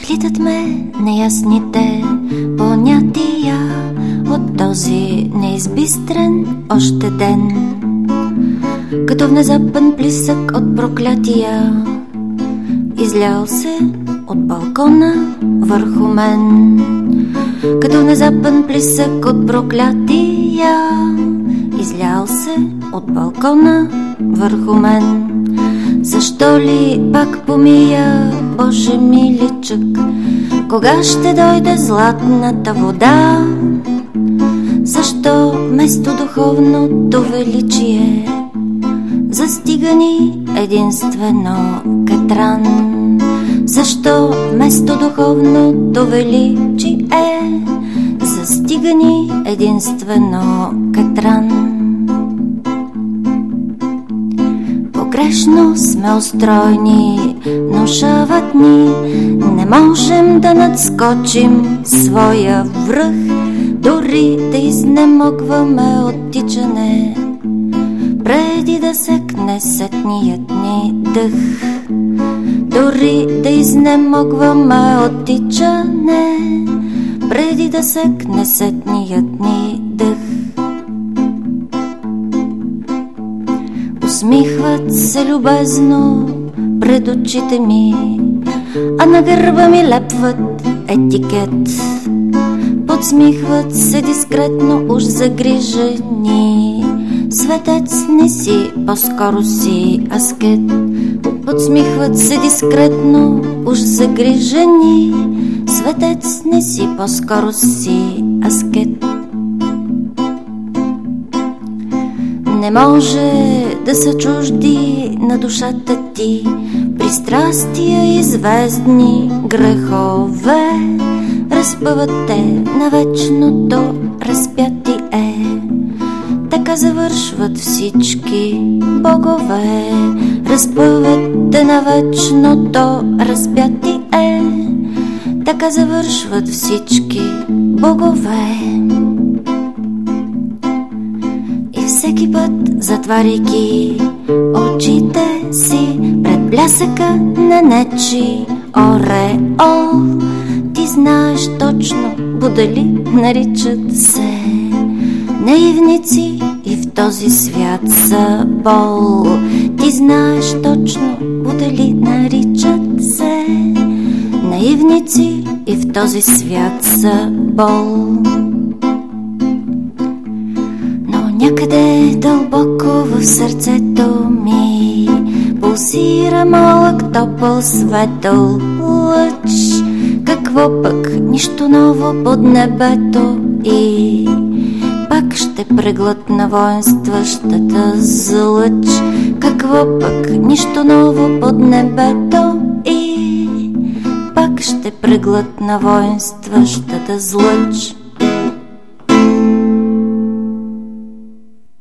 Плитат ме неясните понятия от този неизбистрен още ден. Като внезапен плисък от проклятия, излял се от балкона върху мен. Като внезапен плисък от проклятия, излял се от балкона върху мен. Защо ли пак помия, Боже миличък, кога ще дойде златната вода? Защо вместо духовното величие застига ни единствено катран? Защо вместо духовното величие застига ни единствено катран? Погрешно сме устроени, внушават ни, не можем да надскочим своя връх, дори да изнемогваме от тичане, преди да секне сетният ни дъх. Дори да изнемогваме от тичане, преди да секне сетният ни дъх. Усмихват се любезно пред очите ми, а на гърба ми лепват етикет. Подсмихват се дискретно, уж загрижени. Светец не си, по-скоро си аскет. Подсмихват се дискретно, уж загрижени. Светец не си, по-скоро си аскет. Не може да са чужди на душата ти пристрастия и звездни грехове. Разпъват те на вечното разпятие. Така завършват всички богове. Разпъват те на вечното разпятие. Така завършват всички богове. И всеки път, затваряйки очите си пред блясъка на нечи ореол, ти знаеш точно, будали наричат се наивници и в този свят са бол. Ти знаеш точно, будали наричат се наивници и в този свят са бол. Но някъде дълбоко в сърцето ми пулсира малък топъл светъл лъч. Какво пък, нищо ново под небето и пак ще преглътна воинстващата злъч. Какво пък, нищо ново под небето и пак ще преглътна воинстващата злъч.